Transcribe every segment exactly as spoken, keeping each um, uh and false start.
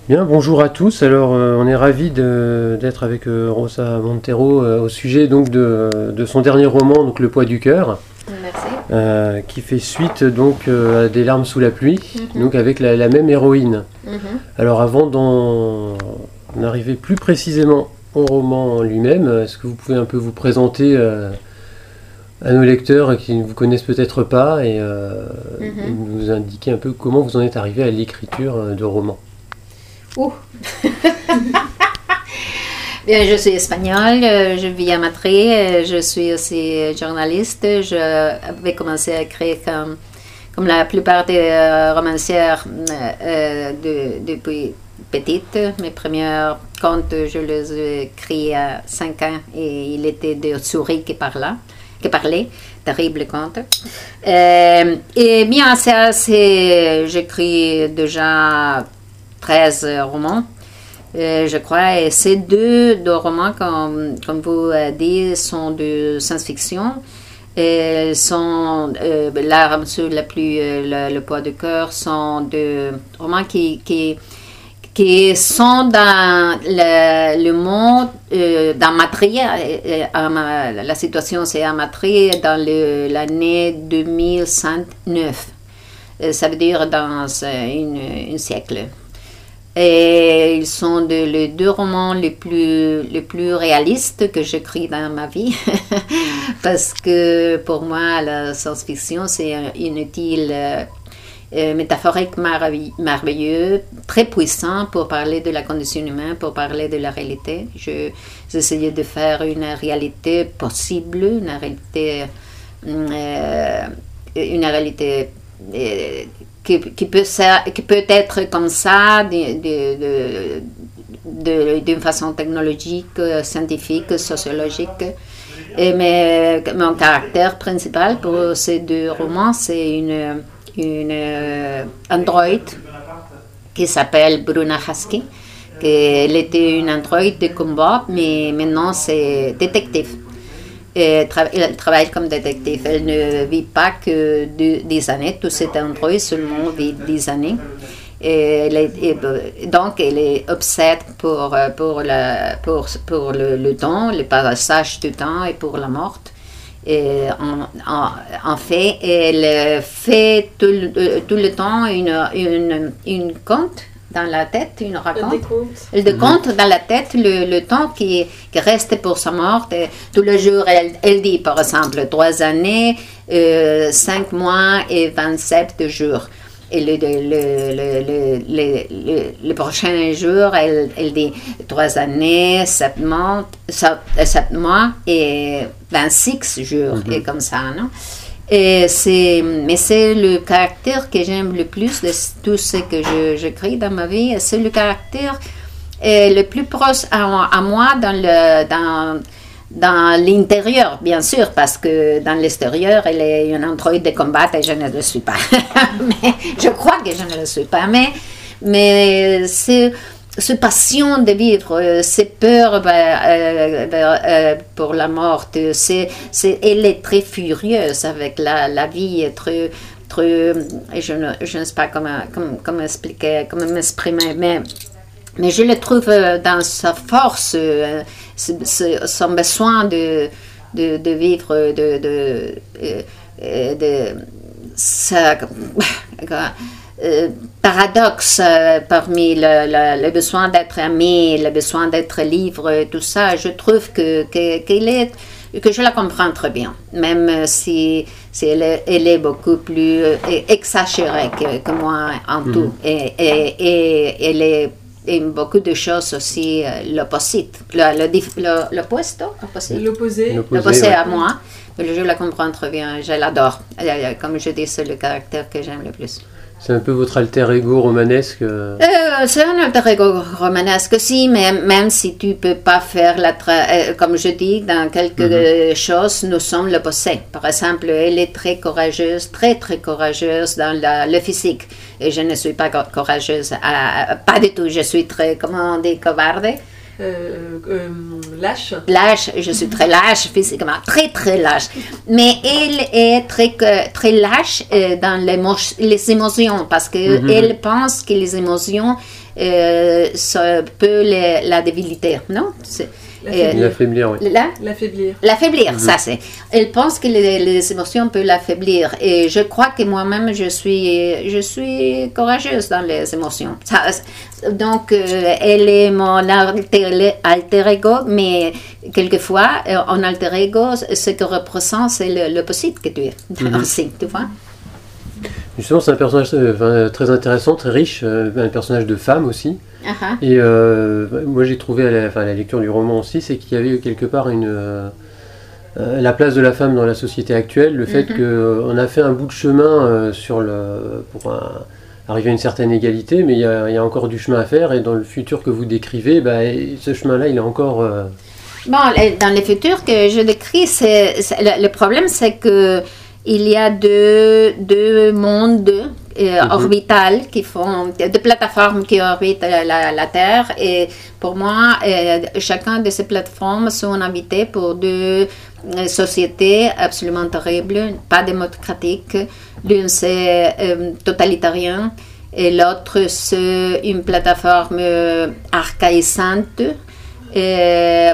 Bien, bonjour à tous. Alors, euh, on est ravis de- d'être avec euh, Rosa Montero euh, au sujet donc de, de son dernier roman, donc Le poids du cœur, Merci. euh, qui fait suite donc euh, à Des larmes sous la pluie, Mhm. donc avec la, la même héroïne. Mhm. Alors, avant d'en arriver plus précisément au roman lui-même, est-ce que vous pouvez un peu vous présenter euh, à nos lecteurs qui ne vous connaissent peut-être pas et, euh, Mhm. et nous indiquer un peu comment vous en êtes arrivé à l'écriture euh, de romans? Ouh. Bien, je suis espagnole, euh, je vis à Madrid, euh, je suis aussi journaliste. Je vais commencer à écrire comme, comme la plupart des euh, romancières euh, euh, de- depuis petite. Mes premiers contes, je les ai écrits à cinq ans et il était des souris qui parlaient. Qui parlaient. Terrible conte. Euh, et bien, ça, c'est, j'écris déjà treize romans, euh, je crois, et ces deux, deux romans, comme, comme vous avez dit, sont de science-fiction. Et sont, euh, L'arme sur la pluie, euh, le, le poids du cœur, sont de romans qui, qui, qui sont dans le, le monde, euh, dans Madrid. euh, euh, la situation, c'est à Madrid dans le- l'année deux mille cent neuf. Euh, Ça veut dire dans euh, un siècle. Et ils sont de- les deux romans les plus, les plus réalistes que j'écris dans ma vie. Parce que pour moi, la science-fiction, c'est un inutile, euh, euh, métaphorique merveille- merveilleux, très puissant pour parler de la condition humaine, pour parler de la réalité. Je- J'essayais de faire une réalité possible, une réalité, euh, une réalité euh, qui, qui, peut, ser- qui peut être comme ça, de- de- de- de- d'une façon technologique, euh, scientifique, sociologique. Et mais mon caractère principal pour ces deux romans, c'est une, une euh, androïde qui s'appelle Bruna Husky. Elle était une androïde de combat, mais maintenant c'est détective. Et tra- elle travaille comme détective. Elle ne vit pas que de- des années. Tout cet androïde seulement vit des années. Et elle est- et, donc, elle est obsède pour, pour, la, pour, pour le, le temps, le passage du temps et pour la mort. Et en, en, en fait, elle fait tout le, tout le temps une, une, une conte dans la tête, une raconte. Le décompte. Elle décompte dans la tête le, le temps qui, qui reste pour sa mort. Et tous les jours, elle, elle dit, par exemple, trois années, euh, cinq mois et vingt-sept jours. Et le, le, le, le, le, le, le prochain jour, elle, elle dit trois années, sept mois, sept, sept mois et vingt-six jours, Mhm. et comme ça, non? Et c'est, mais c'est le caractère que j'aime le plus de tout ce que je, j'écris dans ma vie. C'est le caractère euh, le plus proche à, à moi dans le, dans, dans l'intérieur, bien sûr, parce que dans l'extérieur, elle est une androïde de combat et je ne le suis pas. Mais je crois que je ne le suis pas. Mais, mais c'est cette passion de vivre, euh, cette peur ben, euh, ben, euh, pour la mort, c'est, c'est, elle est très furieuse avec la, la vie, très, très, je ne, je ne sais pas comment, comment, comment expliquer, comment m'exprimer, mais, mais je le trouve dans sa force, euh, son besoin de, de, de vivre, de, de, de, de ça, Euh, paradoxe euh, parmi le, le, le besoin d'être aimé, le besoin d'être libre, tout ça. Je trouve que, que, qu'elle est, que je la comprends très bien, même si, si elle, est, elle est beaucoup plus exagérée que, que moi en tout. Mmh. Et, et, et elle est et beaucoup de choses aussi euh, l'opposite, le, le, le, l'opposto, l'opposé, l'opposé, l'opposé ouais. à moi. Je la comprends très bien, je l'adore. Comme je dis, c'est le caractère que j'aime le plus. C'est un peu votre alter ego romanesque euh... Euh, C'est un alter ego romanesque, si, mais même si tu ne peux pas faire la... Tra- euh, comme je dis, dans quelque mm-hmm. choses, nous sommes l'opposé. Par exemple, elle est très courageuse, très très courageuse dans la, le physique. Et je ne suis pas courageuse, à, à, pas du tout. Je suis très, comment on dit, covarde. euh, euh, lâche. Lâche, je suis très lâche physiquement, très très lâche. Mais elle est très, très lâche euh, dans les, les émotions parce qu'elle mm-hmm. pense que les émotions euh, ça peut les, la débiliter, non? C'est, L'affaiblir, oui. La? L'affaiblir. L'affaiblir, mm-hmm. ça c'est. Elle pense que les, les émotions peuvent l'affaiblir. Et je crois que moi-même, je suis, je suis courageuse dans les émotions. Ça, donc, euh, elle est mon alter, alter ego, mais quelquefois, en alter ego, ce que représente, c'est l'opposite que tu es. Mm-hmm. Aussi, tu vois? Justement, c'est un personnage euh, très intéressant, très riche, euh, un personnage de femme aussi. Uh-huh. Et euh, moi, j'ai trouvé à la, enfin, à la lecture du roman aussi, c'est qu'il y avait quelque part une, euh, la place de la femme dans la société actuelle, le fait mm-hmm. qu'on a fait un bout de chemin euh, sur le, pour un, arriver à une certaine égalité, mais il y, a, il y a encore du chemin à faire, et dans le futur que vous décrivez, bah, ce chemin-là, il est encore... Euh... Bon, dans le futur que je décris, c'est, c'est, le, le problème, c'est que il y a deux, deux mondes euh, mm-hmm. orbitales qui font, deux plateformes qui orbitent la, la, la Terre. Et pour moi, euh, chacun de ces plateformes sont habitées pour deux euh, sociétés absolument terribles, pas démocratiques. L'une, c'est euh, totalitarien et l'autre, c'est une plateforme euh, archaïsante. Et,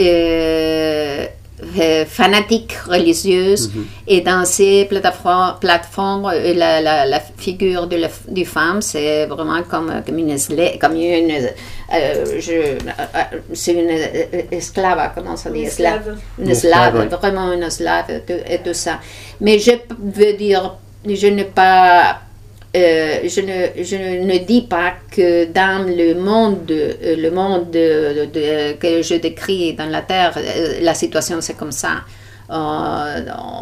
et, fanatique religieuse mm-hmm. et dans ces plateformes, plateformes la, la, la figure de la du femme c'est vraiment comme, comme une, comme une euh, je, euh, c'est une esclave, comment ça dit, une esclave, une esclave, ouais. Vraiment une esclave et tout ça, mais je veux dire, je n'ai pas Euh, je, ne, je ne dis pas que dans le monde, euh, le monde de, de, que je décris dans la Terre, euh, la situation c'est comme ça. Euh,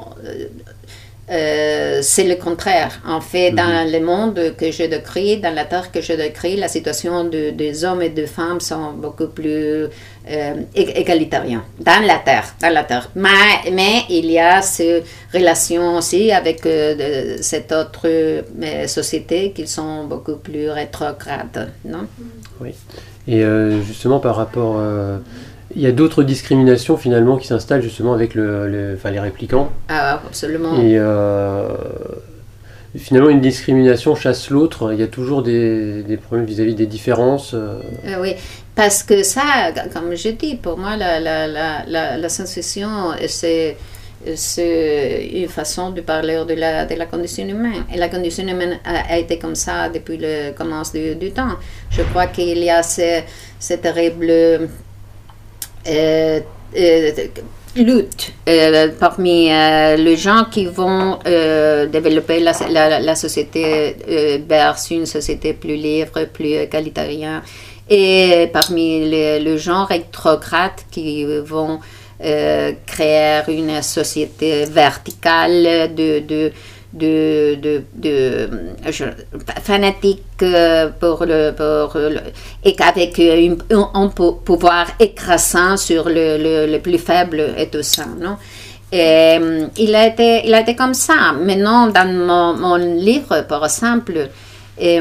euh, c'est le contraire. En fait, mm-hmm. dans le monde que je décris, dans la Terre que je décris, la situation de, des hommes et des femmes sont beaucoup plus euh, égalitariennes. Dans la Terre, dans la Terre. Mais, mais il y a ces relations aussi avec euh, de, cette autre euh, société qui sont beaucoup plus rétrogrades, non? Oui. Et euh, justement, par rapport... Euh, il y a d'autres discriminations finalement qui s'installent justement avec le, le, enfin, les réplicants. Ah, absolument. Et euh, finalement, une discrimination chasse l'autre. Il y a toujours des, des problèmes vis-à-vis des différences. Euh... Euh, oui, parce que ça, comme je dis, pour moi, la, la, la, la, la sensation, c'est, c'est une façon de parler de la, de la condition humaine. Et la condition humaine a, a été comme ça depuis le commencement du, du temps. Je crois qu'il y a ces, ces terribles... Euh, euh, lutte euh, parmi euh, les gens qui vont euh, développer la, la, la société euh, vers une société plus libre, plus égalitaire, et parmi les, les gens rétrogrades qui vont euh, créer une société verticale de, de de, de, de je, fanatique pour le, pour le et avec un, un pouvoir écrasant sur le, le, le plus faible et tout ça, non? Et il a été, il a été comme ça. Maintenant, dans mon, mon livre, par exemple, et,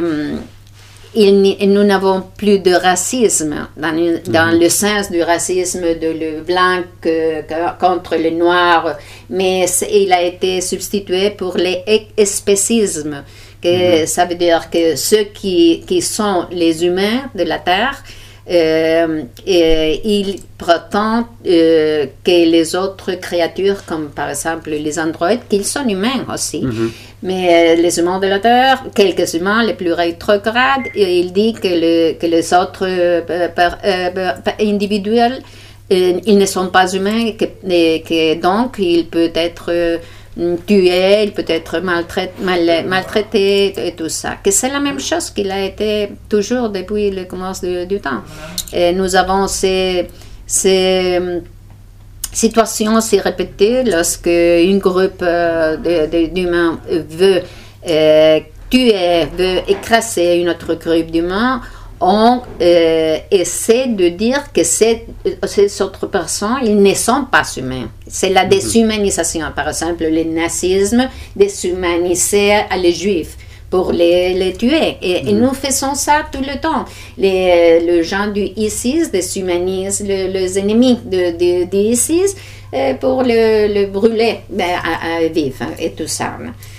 il, nous n'avons plus de racisme, dans, dans le sens du racisme de le blanc euh, contre le noir, mais il a été substitué pour l'espécisme, que mm-hmm. ça veut dire que ceux qui, qui sont les humains de la Terre, euh, et ils prétendent euh, que les autres créatures, comme par exemple les androïdes, qu'ils sont humains aussi. Mm-hmm. Mais euh, les humains de la Terre, quelques humains les plus rétrogrades, il dit que, le, que les autres euh, par, euh, individuels, euh, ils ne sont pas humains, et que, et que donc il peut être euh, tué, il peut être maltraité, mal, maltraité et tout ça. Que c'est la même chose qu'il a été toujours depuis le commencement du, du temps. Et nous avons ces... ces situation s'est répétée lorsque un groupe euh, de, de, d'humains veut euh, tuer, veut écraser une autre groupe d'humains, on euh, essaie de dire que ces, ces autres personnes, ils ne sont pas humains. C'est la déshumanisation. Par exemple, le nazisme déshumanisait les juifs pour les, les tuer. Et, mmh. et nous faisons ça tout le temps. Les, les gens du ISIS déshumanisent le, les ennemis de, de, de ISIS euh, pour le, le brûler ben, à, à vif hein, et tout ça.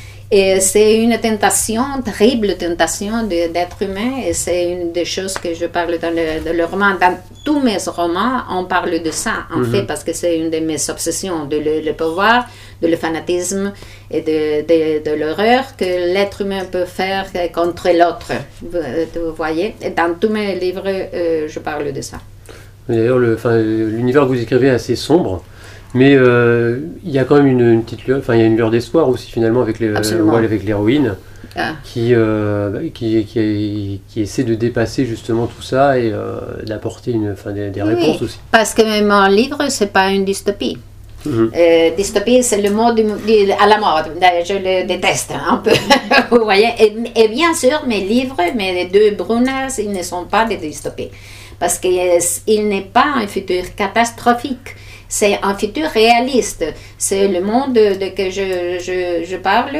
Et c'est une tentation, terrible tentation de, d'être humain, et c'est une des choses que je parle dans le, dans le roman. Dans tous mes romans, on parle de ça, en mm-hmm. fait, parce que c'est une de mes obsessions, de le, le pouvoir, de le fanatisme et de, de, de l'horreur que l'être humain peut faire contre l'autre. Vous, vous voyez? Et dans tous mes livres, euh, je parle de ça. D'ailleurs, le, l'univers que vous écrivez est assez sombre. Mais euh, il y a quand même une, une petite lueur, enfin il y a une lueur d'espoir aussi finalement avec, les, euh, avec l'héroïne ah. qui, euh, qui, qui, qui essaie de dépasser justement tout ça et euh, d'apporter une, enfin, des, des réponses oui, aussi. Parce que mon livre, c'est pas une dystopie. Mm-hmm. Euh, dystopie, c'est le mot du, du, à la mode. Je le déteste un peu. Vous voyez. Et, et bien sûr, mes livres, mes deux Brunas, ils ne sont pas des dystopies. Parce qu'il n'est pas un futur catastrophique. C'est un futur réaliste. C'est le monde de, de que je, je, je parle,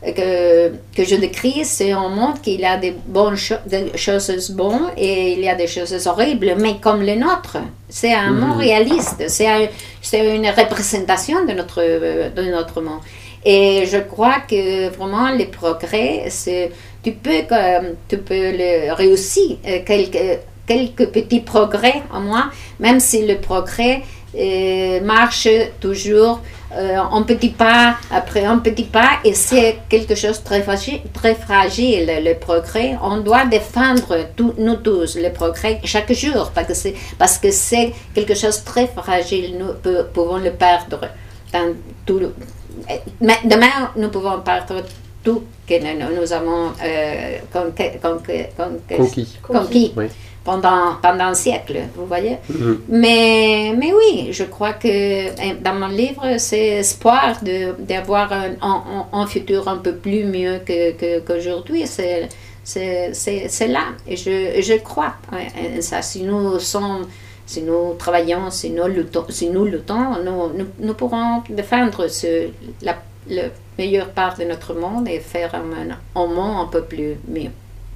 que, que je décris. C'est un monde qui a des bonnes cho- des choses bonnes et il y a des choses horribles, mais comme le nôtre. C'est un mmh. monde réaliste. C'est, un, c'est une représentation de notre, de notre monde. Et je crois que vraiment les progrès, c'est, tu peux, tu peux le réussir, quelques, quelques petits progrès au moins, même si le progrès Euh, marche toujours euh, un petit pas après un petit pas, et c'est quelque chose de très fragile, très fragile le progrès. On doit défendre tout, nous tous le progrès chaque jour parce que c'est, parce que c'est quelque chose de très fragile. Nous peut, pouvons le perdre dans tout le, mais demain nous pouvons perdre tout que nous, nous avons euh, conquis, conquis, conquis. conquis. Oui. Pendant, pendant un siècle, vous voyez. Mm-hmm. Mais, mais oui, je crois que dans mon livre, c'est espoir de, d'avoir un, un, un futur un peu plus mieux que, que, qu'aujourd'hui. C'est, c'est, c'est, c'est là. Et je, je crois à ça. Si nous sommes, si nous travaillons, si nous luttons, si nous, luttons, nous, nous, nous pourrons défendre ce, la, la meilleure part de notre monde et faire un, un monde un peu plus mieux.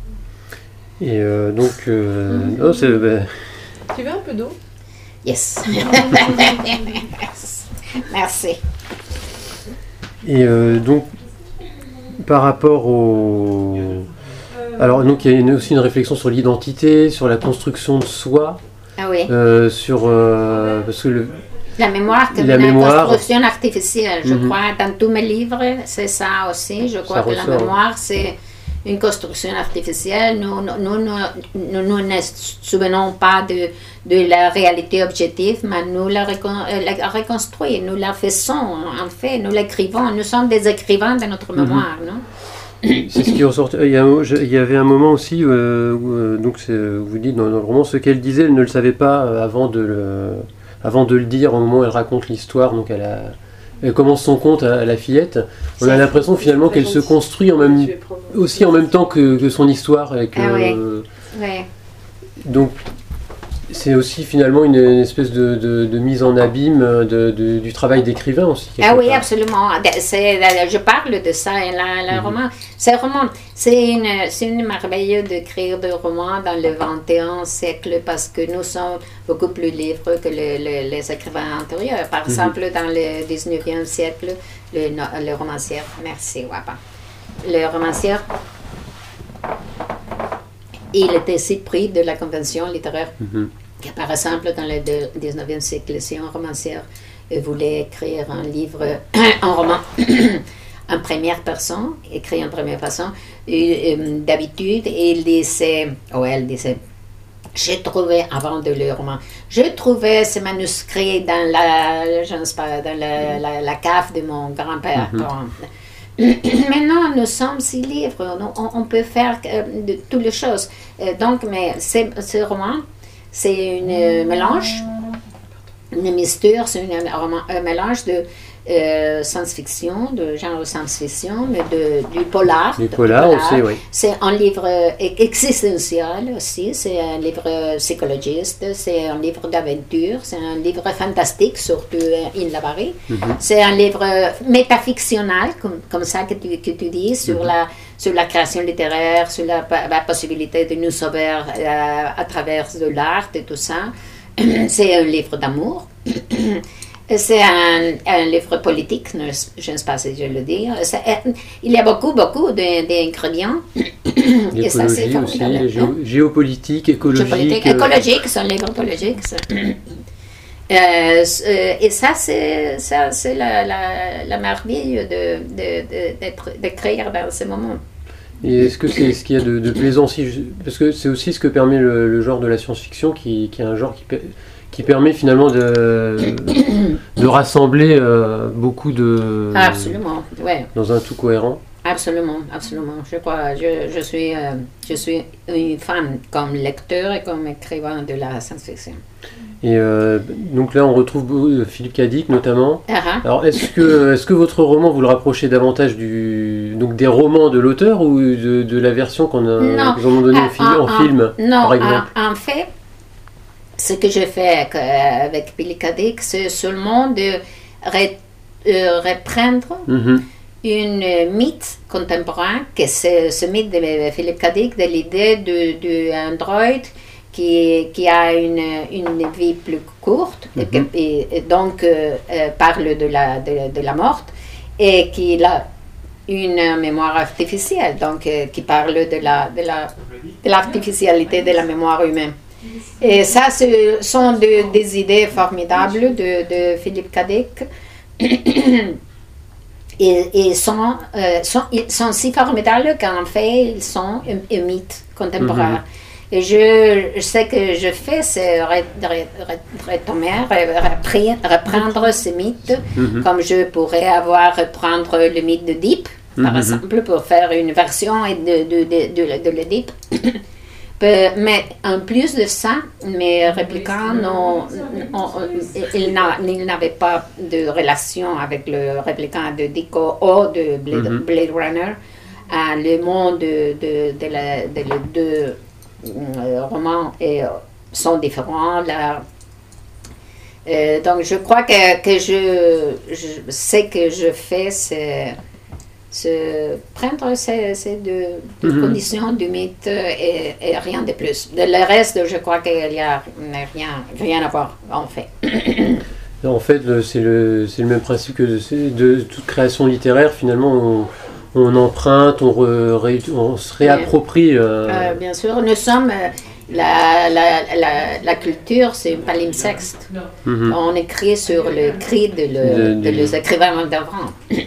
Et euh, donc, euh, mmh. oh, c'est, bah... Tu veux un peu d'eau? Yes. Merci. Et euh, donc, par rapport au... Alors, donc, il y a une, aussi une réflexion sur l'identité, sur la construction de soi. Ah oui. Euh, sur... Euh, parce que le... La mémoire, c'est la une mémoire... construction artificielle, je mmh. crois. Dans tous mes livres, c'est ça aussi. Je crois ça que ressort. La mémoire, c'est... une construction artificielle. Nous, nous, nous, nous, nous ne souvenons pas de, de la réalité objective, mais nous la, recon, la reconstruisons, nous la faisons, en fait, nous l'écrivons. Nous sommes des écrivains de notre mémoire, mm-hmm. non? C'est ce qui ressort. Il y, a, il y avait un moment aussi, euh, où, euh, donc c'est, vous dites dans, dans le roman, ce qu'elle disait, elle ne le savait pas avant de le, avant de le dire, au moment où elle raconte l'histoire, donc elle a... Elle commence son conte à, à la fillette. On a l'impression finalement qu'elle se construit en même, aussi en même temps que, que son histoire. Et que, ah ouais. Ouais. Donc c'est aussi finalement une, une espèce de, de, de mise en abîme de, de, du travail d'écrivain aussi. Ah oui, part. Absolument. C'est, je parle de ça. La, la mm-hmm. roman, c'est, roman, c'est, une, c'est une merveille d'écrire des romans dans le vingt et unième siècle parce que nous sommes beaucoup plus libres que le, le, les écrivains antérieurs. Par mm-hmm. exemple, dans le dix-neuvième siècle, le, le romancier, merci Wapa, le romancier, il était si pris de la convention littéraire. Mm-hmm. Par exemple, dans le dix-neuvième siècle, si un romancier voulait écrire un livre, un roman en première personne, écrit en première personne, et, et, d'habitude, il disait, ou elle disait, j'ai trouvé, avant de le roman, j'ai trouvé ce manuscrit dans la, je ne sais pas, dans la, la, la cave de mon grand-père. Mm-hmm. Maintenant, nous sommes si libres, on, on peut faire euh, de, toutes les choses. Euh, donc, mais ce roman, c'est un mélange, une misture, c'est une, un mélange de euh, science-fiction, de genre science-fiction, mais de, du polar. Du polar, polar aussi, oui. C'est un livre existentiel aussi, c'est un livre psychologiste, c'est un livre d'aventure, c'est un livre fantastique, surtout in la Paris. Mm-hmm. C'est un livre métafictionnel, comme, comme ça que tu, que tu dis, sur mm-hmm. la sur la création littéraire, sur la, la possibilité de nous sauver euh, à travers de l'art et tout ça. C'est un livre d'amour. C'est un, un livre politique, je ne sais pas si je le dis. Il y a beaucoup, beaucoup d'ingrédients. L'écologie aussi, géo, géopolitique, écologique. Géopolitique, écologique, c'est un livre politique. Euh, et ça, c'est la, la, la merveille d'écrire de, de, dans ce moment. Et est-ce que c'est ce qu'il y a de, de plaisant aussi? Parce que c'est aussi ce que permet le, le genre de la science-fiction, qui, qui est un genre qui, qui permet finalement de, de rassembler euh, beaucoup de... Absolument, ouais. Dans un tout cohérent. Absolument, absolument. Je crois, je, je, suis, euh, je suis une femme comme lecteur et comme écrivain de la science-fiction. Et euh, donc là, on retrouve Philippe Cadic notamment. Uh-huh. Alors, est-ce que, est-ce que votre roman, vous le rapprochez davantage du, donc des romans de l'auteur ou de, de la version qu'on a, non, qu'ils ont donné euh, en, en, en film, non, par exemple? En, en fait, ce que j'ai fait avec, avec Philippe Cadic, c'est seulement de ré, euh, reprendre mm-hmm. une mythe contemporain, que c'est ce mythe de Philippe Cadic, de l'idée d'Android qui, qui a une, une vie plus courte, mm-hmm. et, que, et, et donc euh, euh, parle de la, de, de la mort, et qui a une mémoire artificielle, donc euh, qui parle de la, de la, de l'artificialité de la mémoire humaine. Et ça, ce sont de, des idées formidables de, de Philippe Cadic. Et, et sont, euh, sont, ils sont si formidables qu'en fait, ils sont un, un mythe contemporain. Mm-hmm. Et je, je que je fais, c'est retomber, reprendre ce mythe, mm-hmm. comme je pourrais avoir reprendre le mythe de Deep, par mm-hmm. exemple, pour faire une version de, de, de, de, de l'Oedipe. Mais en plus de ça, mes répliquants, ils n'avaient pas de relation avec le répliquant de Dico ou de Blade, mm-hmm. Blade Runner. Euh, le monde de, de, de, la, de les deux euh, romans est, sont différents. Là. Euh, donc je crois que, que je, je ce que je fais, c'est... Se prendre ces, ces deux, deux mm-hmm. conditions du mythe et, et rien de plus. De le reste, je crois qu'il n'y a rien, rien à voir, en fait. En fait, c'est le, le même principe que de, de toute création littéraire. Finalement, on, on emprunte, on, re, on se réapproprie. Euh... Euh, bien sûr, nous sommes... La, la, la, la culture, c'est un palimpseste. Mm-hmm. On écrit sur le cri de, le, de, de, de les écrivains d'avant.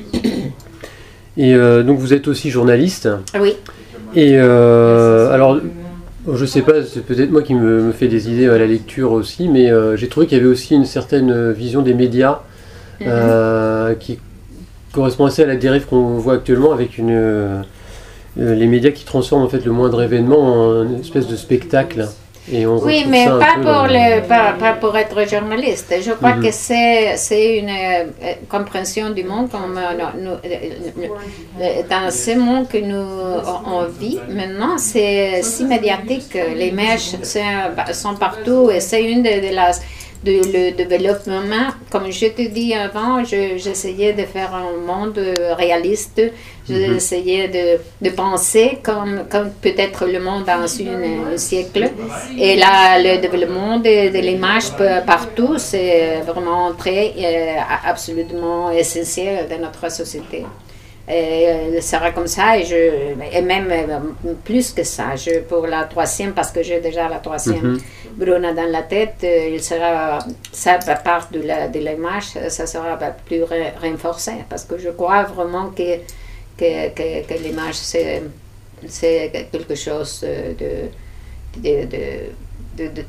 Et euh, donc vous êtes aussi journaliste. Oui. Et euh, alors, je sais pas, c'est peut-être moi qui me, me fais des idées à la lecture aussi, mais euh, j'ai trouvé qu'il y avait aussi une certaine vision des médias mm-hmm. euh, qui correspond assez à la dérive qu'on voit actuellement avec une, euh, les médias qui transforment en fait le moindre événement en une espèce de spectacle. Et on oui, mais pas pour, dans... le, pas, pas pour être journaliste. Je crois mm-hmm. que c'est une euh, compréhension du monde comme euh, nous, euh, dans ce monde que nous on, on vit. Maintenant, c'est si médiatique. Les mèches sont partout et c'est une de, de las de le développement. Comme je te dis avant, j'essayais je, de faire un monde réaliste. J'essayais de, de penser comme, comme peut-être le monde dans un siècle. Et là, le développement de, de l'image partout, c'est vraiment très, euh, absolument essentiel dans notre société. Et ça sera comme ça, et, je, et même plus que ça. Je, pour la troisième, parce que j'ai déjà la troisième mm-hmm. Bruna dans la tête, il sera, ça part de l'image, ça sera plus renforcé, parce que je crois vraiment que, que, que, que l'image, c'est quelque chose de... de, de, de, de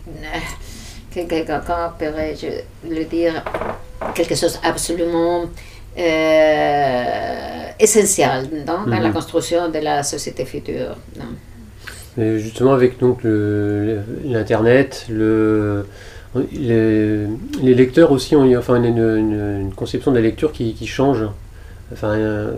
comment pourrais-je le dire, quelque chose absolument euh, essentiel dans, dans mm-hmm. la construction de la société future. Non. Et justement, avec donc l'internet, le, le, les, les lecteurs aussi ont enfin une, une, une conception de la lecture qui, qui change. Enfin, euh,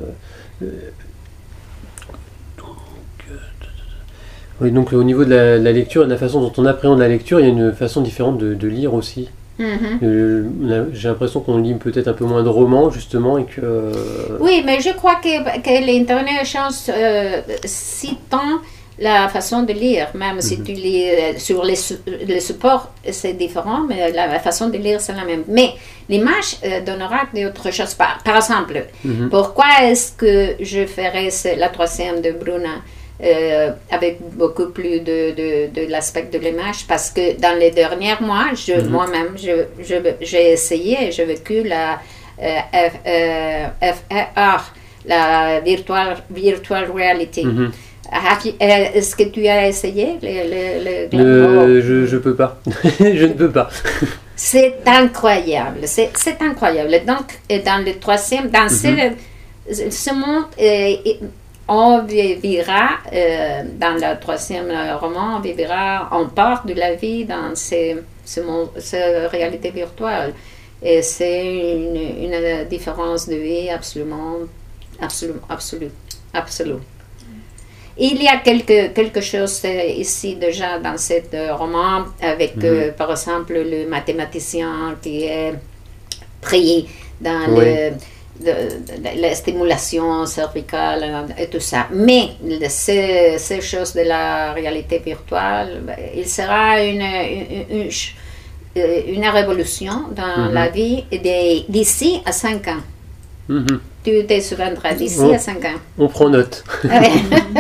oui, donc au niveau de la, de la lecture et de la façon dont on appréhende la lecture, il y a une façon différente de, de lire aussi. Mhm. Euh, J'ai l'impression qu'on lit peut-être un peu moins de romans, justement, et que... euh, Oui, mais je crois que, que l'Internet change euh, si tant la façon de lire, même si Mhm. tu lis euh, sur les, su- les supports, c'est différent, mais la, la façon de lire, c'est la même. Mais l'image euh, donnera d'autres choses. Par, par exemple, Mhm. pourquoi est-ce que je ferais ce- la troisième de Bruna euh, avec beaucoup plus de, de, de l'aspect de l'image? Parce que dans les derniers mois, je, Mhm. moi-même, je, je, j'ai essayé, j'ai vécu la euh, F, euh, F R, la virtual, virtual reality. Mhm. Have you- euh, Est-ce que tu as essayé le, le, le- Euh, je, je peux pas. Je ne peux pas. C'est incroyable, c'est c'est incroyable. Donc, euh, dans le troisième, dans Mhm. ce, ce monde, euh, on vivra, euh, dans le troisième roman, on vivra en part de la vie dans ces, ce monde, cette réalité virtuelle. Et c'est une, une différence de vie absolument, absolument, absolue, absolue. Il y a quelque, quelque chose euh, ici déjà dans ce euh, roman avec, Mhm. euh, par exemple, le mathématicien qui est pris dans Oui. le, de- de- la stimulation cervicale et tout ça. Mais le- ces, ces choses de la réalité virtuelle, ben, il sera une, une, une, ch- euh, une révolution dans Mhm. la vie de- d'ici à cinq ans. Mhm. Tu te souviendras d'ici Oh. à cinq ans. On prend note. Ouais.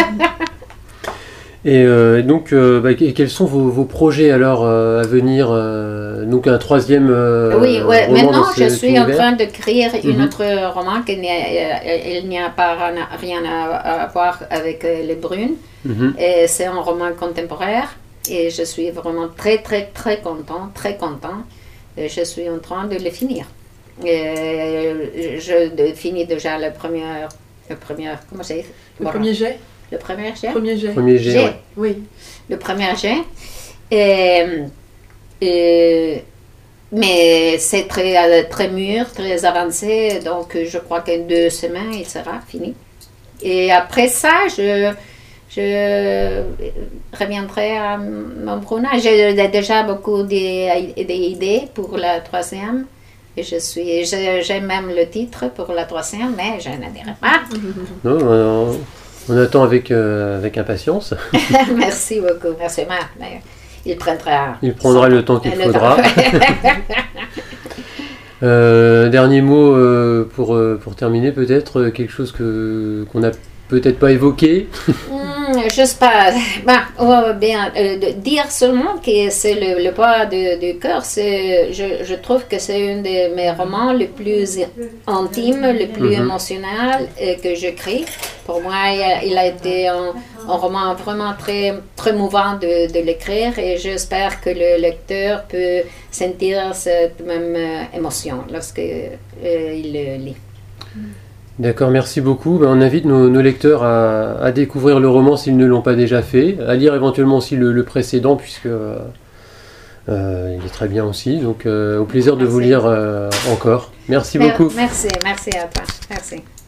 Et euh, donc, euh, bah, que- quels sont vos, vos projets alors euh, à venir euh, donc un troisième euh, Oui, ouais. roman Maintenant, dans je cet suis en univers. train d'écrire une Mhm. autre roman qui n'est- euh, il n'y a pas rien à, à voir avec euh, les brunes. Mhm. Et c'est un roman contemporain et je suis vraiment très, très, très content, très content. Et je suis en train de le finir. Et je de- finis déjà le premier, le premier, comment c'est? Le Voilà. premier jet. Le premier jet. Premier jet. Premier jet. Jet. Ouais. Oui. Le premier jet. Et, et- mais c'est très, euh, très mûr, très avancé, donc je crois qu'en deux semaines, il sera fini. Et après ça, je, je reviendrai à mon Bruna. J'ai déjà beaucoup d'idées pour la troisième. Et je suis, je- j'aime même le titre pour la troisième, mais je ne dirai pas. Non, on, on attend avec, euh, avec impatience. Merci beaucoup, merci Marc. Mais il prendra. Il prendra le temps qu'il le faudra. temps. Euh, dernier mot euh, pour, euh, pour terminer, peut-être euh, quelque chose que qu'on n'a peut-être pas évoqué. Hmm, je sais pas. Bah, on va bien euh, de dire seulement que c'est le, le poids de- du cœur. C'est, je, je trouve que c'est un de mes romans les plus intimes, le plus Mhm. émotionnel euh, que j'écris. Pour moi, il a, il a été un, un roman vraiment très, très mouvant de, de l'écrire et j'espère que le lecteur peut sentir cette même euh, émotion lorsque euh, il le lit. D'accord, merci beaucoup. Ben, on invite nos, nos lecteurs à, à découvrir le roman s'ils ne l'ont pas déjà fait, à lire éventuellement aussi le, le précédent puisque euh, euh, il est très bien aussi. Donc euh, au plaisir de vous Merci. lire euh, encore. Merci Mer- beaucoup. Merci, merci à toi. Merci.